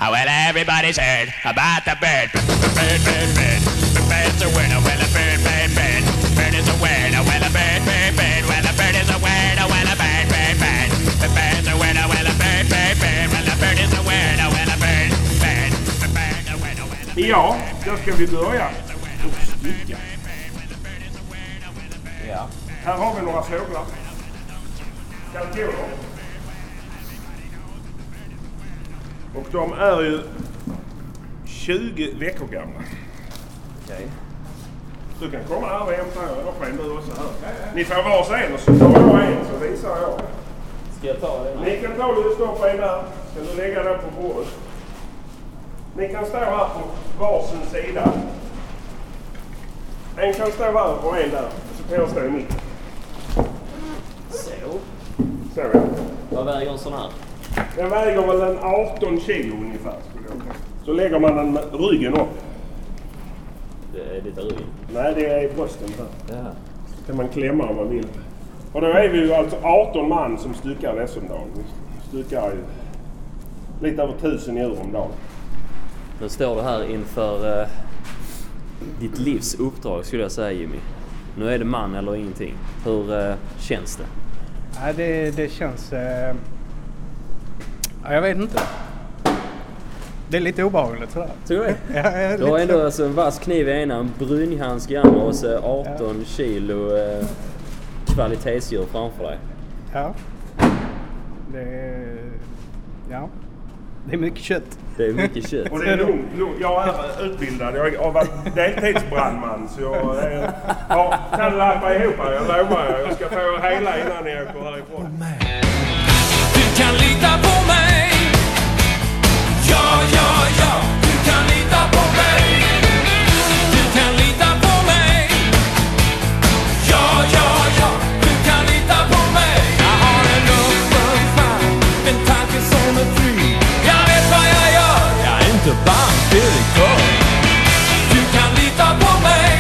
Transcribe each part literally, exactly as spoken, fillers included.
Oh, well, everybody's heard about the bird. Bird, bird, bird. The bird's a word. Oh, well, a bird, bird, bird. Bird is a word. Oh, well, a bird, bird, bird. Well, a bird is a word. Oh, well, a bird, bird, bird. The bird's a word. Oh, well, a bird, bird, bird. Well, a bird is a word. Oh, well, a bird, bird. The bird's a word. Oh, well, a bird. Ja, då ska vi börja. Ja. Här har vi några fåglar. Kalkoner. Och de är ju tjugo veckor gamla. Okej. Okay. Du kan komma här och hämta er. Då får du också här. Ni får vars en och så tar jag en så visar jag. Ska jag ta den? Ni kan ta lite stopp en där. Ska du lägga den på bordet. Ni kan stå här på varsin sida. En kan stå här och en där. Så kan jag stå i mitten. Så. Så ja. Vad väger en sån här? Den väger väl en arton kilo ungefär. Så lägger man den med ryggen upp. Det är lite ryggen? Nej, det är brösten här. Ja. Så kan man klämma om man vill. Och då är vi ju alltså arton man som styckar S M-dagen. Vi styckar ju lite över tusen djur om dagen. Nu står du här inför uh, ditt livs uppdrag skulle jag säga, Jimmy. Nu är det man eller ingenting. Hur uh, känns det? Ja, det, det känns... Uh... Ja, jag vet inte. Det är lite obehagligt sådär. Tror du det? Ja, ja, du har ändå alltså en vass kniv i ena, en brynhandsk i andra och så arton ja. kilo uh, kvalitetsdjur framför dig. Ja. Det är... Ja. Det är mycket kött. Det är mycket kött. Och det är lugnt. Lugn. Jag är utbildad. Jag har varit deltidsbrandman så jag är, ja, kan lappa ihop här. Jag lovar. Jag ska få hela innan jag går härifrån. Du kan lita på mig. Ja, ja, ja. Du kan lita på mig. Du kan lita på mig. Ja, ja, ja. Du kan lita på mig. Jag har en öppen famn, en tanke som är fri. Jag vet vad jag gör. Jag är inte bankdirektör. Du kan lita på mig.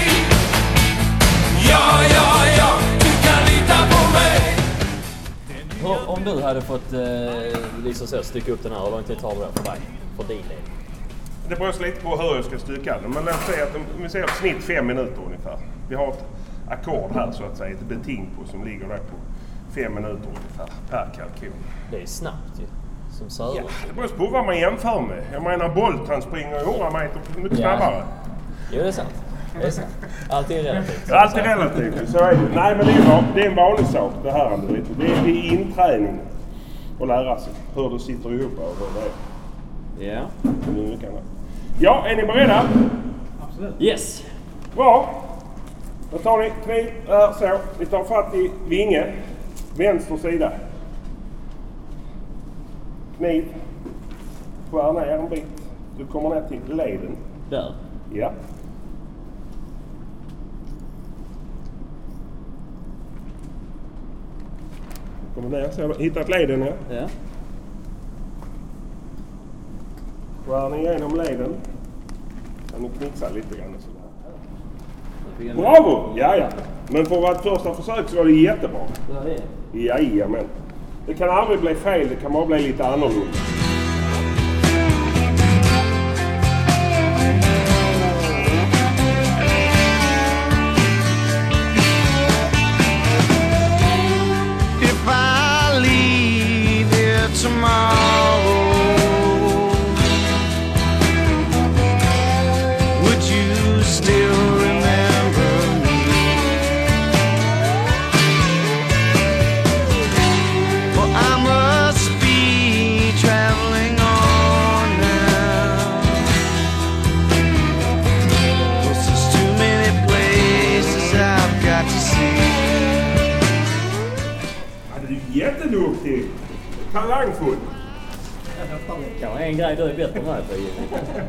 Ja, ja, ja. Du kan lita på mig. Om du hade fått eh, liksom så, stycka upp den här, hur lång tid tar det för dig? För din del? Det beror lite på hur jag ska stycka den. Men låt säga att vi ser ett snitt fem minuter ungefär. Vi har ett ackord här så att säga, ett betingpo som ligger där på fem minuter ungefär per kalkon. Det är snabbt ju, som söder. Ja, det beror på vad man jämför med. Jag menar Bolt han springer hundra meter mycket snabbare. Ja. Jo, det är sant. Det är sant. Allt är relativt. Allt är relativt, så är det. Nej, men det är, det är en vanlig sak det här. Det är, det är inträning att lära sig hur det sitter ihop och hur det är. Ja. Ja, är ni beredda? Absolut. Yes. Bra. Då tar ni kniv där så. Ni tar fatt i vinge. Vänster sida. Kniv. Skär ner en bit. Du kommer ner till leden. Där? Ja. Kommer ner så. Hittat leden, ja. Ja. Skär ni igenom leden. Kan ni knixa lite grann sådär. Bravo! Ja, ja. Men för vårt första försök så var det jättebra. Det var det? Jajamän. Det kan aldrig bli fel, det kan bara bli lite annorlunda. If I leave here tomorrow, would you still remember me? For I must be traveling on now. 'Cause there's too many places I've got to see. Jätteduktig. Talangfull. Kan vara en grej du är bättre än här på, Jimmy.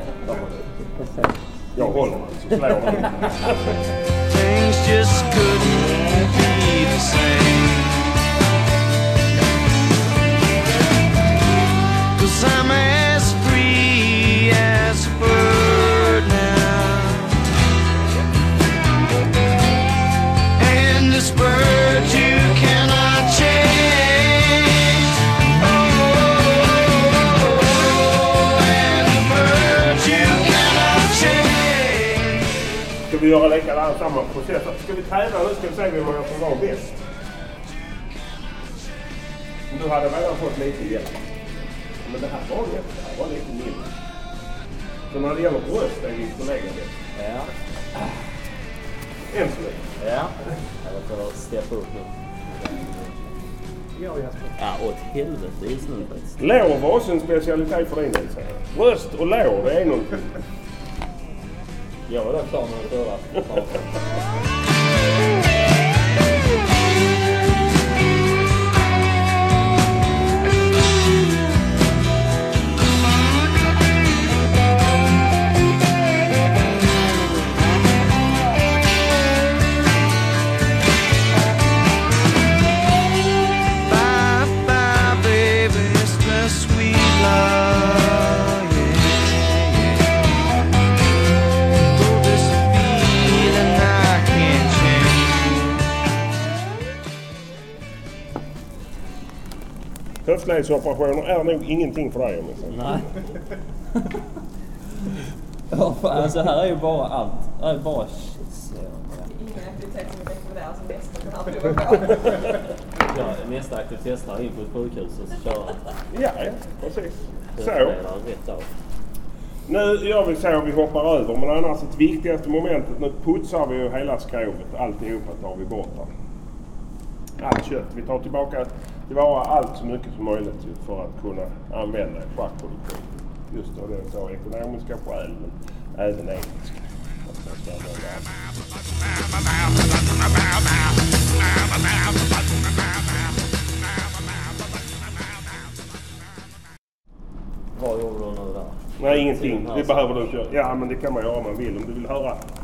Jag håller alltså. Slår man. Things just couldn't be the same. 'Cause I'm as free as a bird now. And this bird you cannot change. Oh, and tänkte göra likadant samma process. Ska vi tävla nu ska vi se vem som var bäst. Du hade redan fått lite hjälp. Men det här var det. Det här var lite mindre. Så när det gäller bröst är vi kollegor bäst. Ja. Än så länge. Ja. Jag får steppa upp nu. Ja, Jesper. Ja, åt helvete just nu faktiskt. Lår var också en specialitet för din del. Bröst och lår, det är någonting. Jag var där klar med förra. Höftledsoperationer är nog ingenting för dig om jag säger. Nej. Ja, alltså här är ju bara allt. Det är bara shit. Ingen aktivitet som är rekommenderas som nästa den här provar. Ja, nästa aktivitet här in på ett sjukhus och så köra. Ja, ja, precis. Så. Rätt av. Nu gör vi så att vi hoppar över, men annars det viktigaste momentet, nu putsar vi ju hela skrovet, alltihopa tar vi bort här. Allt kött, vi tar tillbaka tillvara allt så mycket som möjligt för att kunna använda i schackproduktion. Just då det är så ekonomiska skäl, men även etiska. Vad gjorde du nu där? Nej, ingenting. Det behöver du inte göra. Ja, men det kan man göra om man vill. Om du vill höra